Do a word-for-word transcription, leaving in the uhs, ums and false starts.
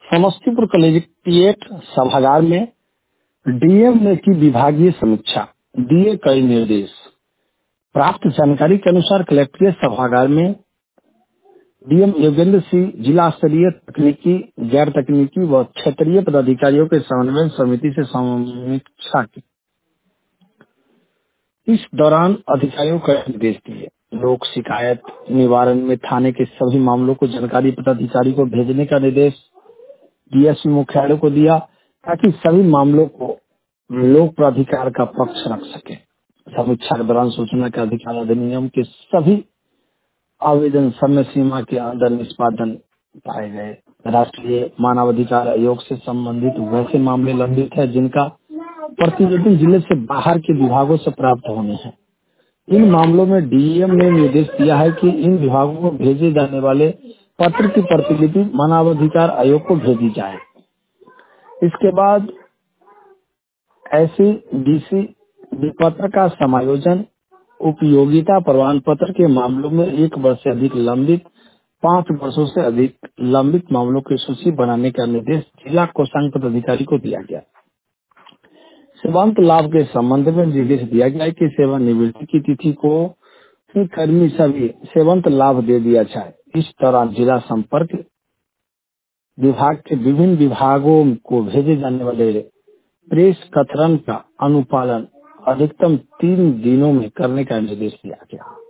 Samastipur collectorate सभागार में DM ने की विभागीय समीक्षा, दिए कई निर्देश। प्राप्त जानकारी के अनुसार कलेक्ट्रेट सभागार में डीएम योगेंद्र सिंह जिला स्तरीय तकनीकी, गैर तकनीकी व क्षेत्रीय पदाधिकारियों के समन्वय समिति से समीक्षा की। इस दौरान अधिकारियों को निर्देश दिए। लोक शिकायत निवारण में थाने के सभी मामलों को जानकारी पदाधिकारी को भेजने का निर्देश डीएसपी मुख्यालय को दिया, ताकि सभी मामलों को लोक प्राधिकार का पक्ष रख सके। समीक्षा के दौरान सूचना के अधिकार अधिनियम के सभी आवेदन समय सीमा के अंदर निष्पादन पाए गए। राष्ट्रीय मानवाधिकार आयोग से संबंधित वैसे मामले लंबित है जिनका प्रतिवेदन जिले से बाहर के विभागों से प्राप्त होने हैं। इन मामलों में डीएम ने निर्देश दिया है कि इन विभागों को भेजे जाने वाले पत्र की प्रतिलिपि मानवाधिकार आयोग को भेजी जाए। इसके बाद ऐसी डीसी पत्र का समायोजन उपयोगिता प्रमाण पत्र के मामलों में एक वर्ष से अधिक लंबित, पाँच वर्षों से अधिक लंबित मामलों की सूची बनाने का निर्देश जिला कोषांग पदाधिकारी को दिया गया। सेवांत लाभ के संबंध में निर्देश दिया गया है कि सेवानिवृत्ति की तिथि को ही कर्मी सभी सेवंत लाभ दे दिया जाए। इस दौरान जिला संपर्क विभाग के विभिन्न विभागों को भेजे जाने वाले प्रेस कतरन का अनुपालन अधिकतम तीन दिनों में करने का निर्देश दिया गया।